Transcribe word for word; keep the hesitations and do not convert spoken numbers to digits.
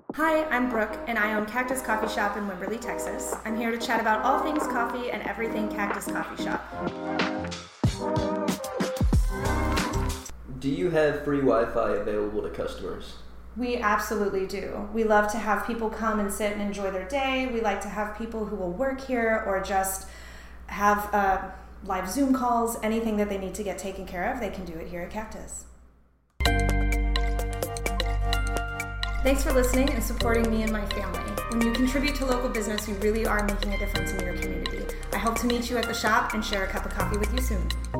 Hi, I'm Brooke, and I own Cactus Coffee Shop in Wimberley, Texas. I'm here to chat about all things coffee and everything Cactus Coffee Shop. Do you have free Wi-Fi available to customers? We absolutely do. We love to have people come and sit and enjoy their day. We like to have people who will work here or just have uh, live Zoom calls, anything that they need to get taken care of, they can do it here at Cactus. Thanks for listening and supporting me and my family. When you contribute to local business, you really are making a difference in your community. I hope to meet you at the shop and share a cup of coffee with you soon.